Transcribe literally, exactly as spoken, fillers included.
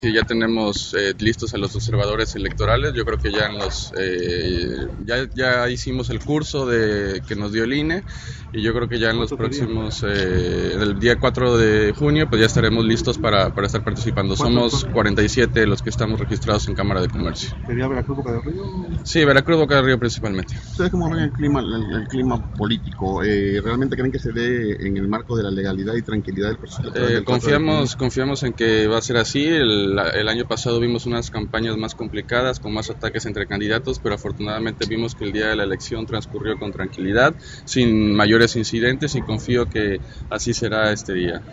Sí, ya tenemos eh, listos a los observadores electorales. Yo creo que ya en los eh, ya, ya hicimos el curso de que nos dio el I N E y yo creo que ya en los próximos eh, el día cuatro de junio pues ya estaremos listos para, para estar participando. Somos cuarenta y siete los que estamos registrados en Cámara de Comercio. ¿Sería Veracruz, Boca del Río? Sí, Veracruz, Boca del Río principalmente. ¿Ustedes cómo ven el clima, el, el clima político? Eh, ¿Realmente creen que se dé en el marco de la legalidad y tranquilidad del proceso electoral? Eh, confiamos, confiamos en que va a ser así. El, el año pasado vimos unas campañas más complicadas, con más ataques entre candidatos, pero afortunadamente vimos que el día de la elección transcurrió con tranquilidad, sin mayores incidentes, y confío que así será este día.